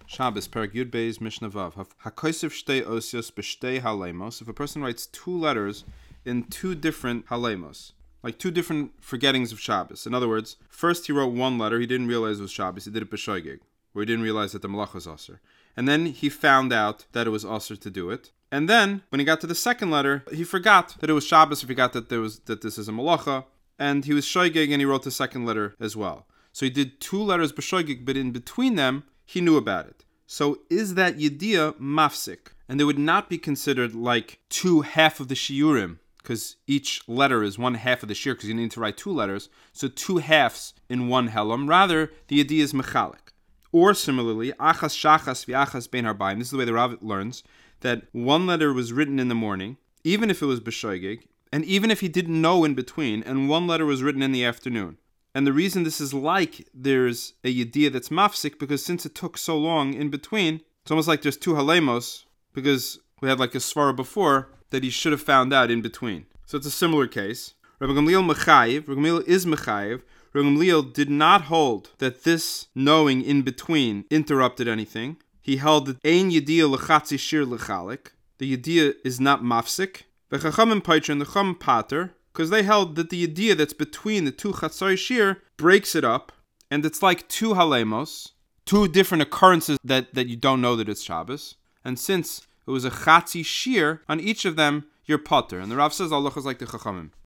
Shabbos, Perek Yud Beis, Mishnah Vav. HaKosev shtei osios b'shtei halemos. If a person writes two letters in two different halemos, like two different forgettings of Shabbos. In other words, first he wrote one letter, he didn't realize it was Shabbos, he did it b'shoigeg, where he didn't realize that the malach was aser. And then he found out that it was aser to do it. And then, when he got to the second letter, he forgot that it was Shabbos, he forgot that this is a malacha, and he was shoigeg and he wrote the second letter as well. So he did two letters b'shoigeg, but in between them, he knew about it. So is that yediyah mafsik? And they would not be considered like two half of the shiurim, because each letter is one half of the shiur, because you need to write two letters, so two halves in one helam. Rather, the yediyah is mechalik. Or similarly, achas shachas v'achas bein harbayim. This is the way the Rav learns, that one letter was written in the morning, even if it was b'shoigeg, and even if he didn't know in between, and one letter was written in the afternoon. And the reason this is like there's a yediyah that's mafsik, because since it took so long in between, it's almost like there's two halemos, because we had like a svara before that he should have found out in between. So it's a similar case. Rabbi Gamliel mechayiv, Rabbi Gamliel is mechayiv. Rabbi Gamliel did not hold that this knowing in between interrupted anything. He held that ein yediyah lechatzi shir lechalik. The yediyah is not mafsik. V'chachamim paiter and the chacham pater, because they held that the yediyah that's between the two chatzai shir breaks it up, and it's like two halemos, two different occurrences that you don't know that it's Shabbos. And since it was a chatzi shir, on each of them you're pater. And the Rav says Allah is like the chachamim.